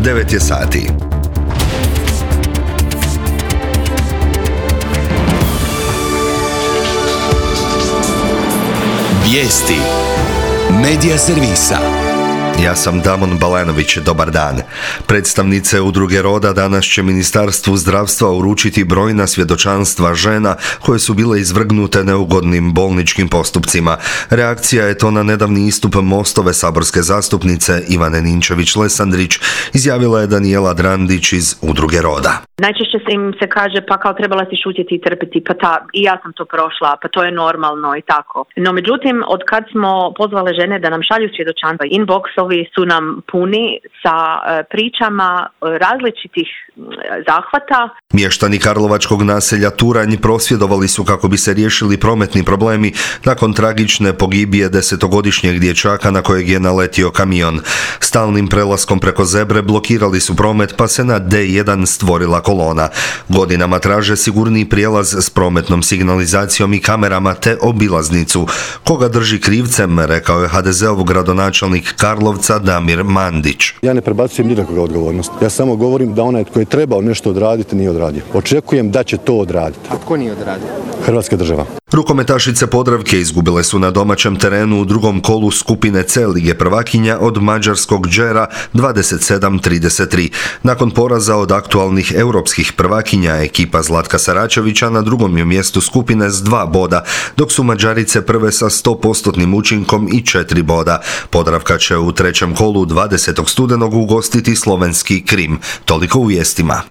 9 je sati. Vijesti Medija servisa. Ja sam Damon Balenović, dobar dan. Predstavnice Udruge Roda danas će Ministarstvu zdravstva uručiti brojna svjedočanstva žena koje su bile izvrgnute neugodnim bolničkim postupcima. Reakcija je to na nedavni istup Mostove saborske zastupnice Ivane Ninčević-Lesandrić, izjavila je Danijela Drandić iz Udruge Roda. Najčešće im se kaže pa kao trebala si šutjeti i trpiti, i ja sam to prošla, pa to je normalno i tako. No međutim, od kad smo pozvale žene da nam šalju svjedočanstva, inboxovi su nam puni sa pričama različitih zahvata. Mještani karlovačkog naselja Turanj prosvjedovali su kako bi se riješili prometni problemi nakon tragične pogibije 10-godišnjeg dječaka na kojeg je naletio kamion. Stalnim prelaskom preko zebre blokirali su promet pa se na D1 stvorila kolona. Godinama traže sigurniji prijelaz s prometnom signalizacijom i kamerama te obilaznicu. Koga drži krivcem, rekao je HDZ-ov gradonačelnik Karlovca Damir Mandić. Ja ne prebacujem nikakvu odgovornost. Ja samo govorim da onaj tko je trebao nešto odraditi nije odradio. Očekujem da će to odraditi. A tko nije odradio? Hrvatska država. Rukometašice Podravke izgubile su na domaćem terenu u drugom kolu skupine C Lige prvakinja od mađarskog Đera 27-33. Nakon poraza od aktualnih europskih prvakinja, ekipa Zlatka Saračevića na drugom je mjestu skupine s 2 boda, dok su Mađarice prve sa 100% učinkom i 4 boda. Podravka će u trećem kolu 20. studenog ugostiti slovenski Krim. Toliko u vijestima.